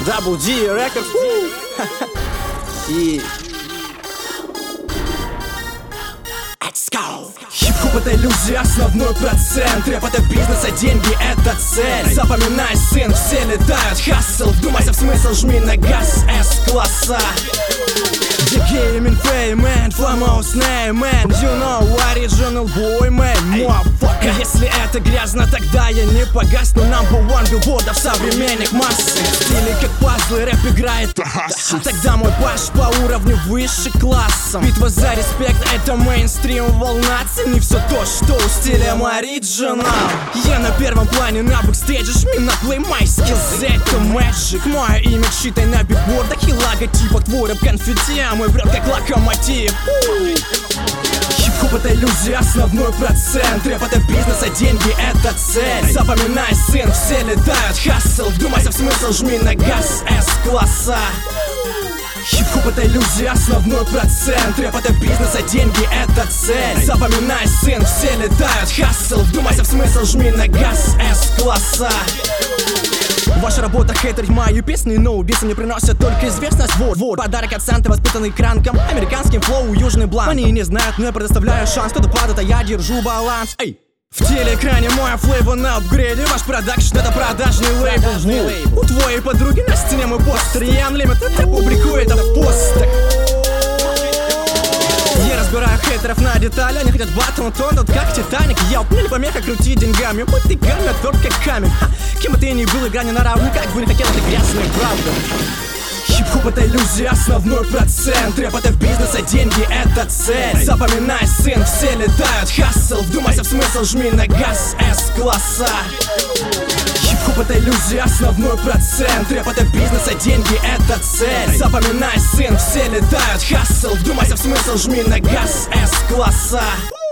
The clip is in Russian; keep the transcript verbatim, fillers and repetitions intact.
Double D Records. И... Let's go! Хип-хоп — это иллюзия, основной процент. Рэп — это бизнес, а деньги — это цель. Запоминай, сын, все летают. Хассл, вдумайся в смысл, жми на газ С-класса. The gaming fame, man, foremost name, man. You know, original boy, man, motherfucker. Если это грязно, тогда я не погасну. Number one билбордов современных масс. Стили как пазлы, рэп играет. Тогда мой паш по уровню выше классом. Битва за респект — это мейнстрим волна. Цени все то, что у стилем оригинал. Я на первом плане на бэкстейдже. Жми на плей, my skills — это magic. Мое имя читай на бигбордах и логотипах. Твой рэп конфетти, а мой брат как локомотив. Хип-хоп — это иллюзия, основной процент. Рэп — это бизнес, а деньги — это цель. Запоминай, сын, все летают. Хассл, вдумайся в смысл, жми на газ С-класса. Хип-хоп — это иллюзия, основной процент. Рэп — это бизнес, а деньги — это цель. Запоминай, сын, все летают. Хассл, вдумайся в смысл, жми на газ С-класса. Ваша работа — хейтерить мою песню, но убийцы мне приносят только известность. Вот, вот, подарок от Санты, воспитанный кранком. Американским флоу, южный бланк. Они не знают, но я предоставляю шанс. Кто-то падает, а я держу баланс. Эй! В телеэкране мой флейвор на апгрейде. Ваш продакшн — это продажный лейбл. У твоей подруги на стене мой постер. Я Unlimited, я публикую это в постах. Я разбираю хейтеров на детали. Они хотят батл, тонут как Титаник. Я мне не помеха, крути деньгами. Будь ты гамми, тверд как камень. Ха, кем бы ты ни был, игра не на равных. Как бы не хотел, это грязная правда. Хип-хоп — это иллюзия, основной процент. Рэп — это бизнес, а деньги — это цель. Запоминай, сын, все летают. Хассл, вдумайся в смысл, жми на газ С-класса. Хип-хоп — это иллюзия, основной процент. Рэп — это бизнес, а деньги — это цель. Запоминай, сын, все летают. Хассл, вдумайся в смысл, жми на газ С-класса.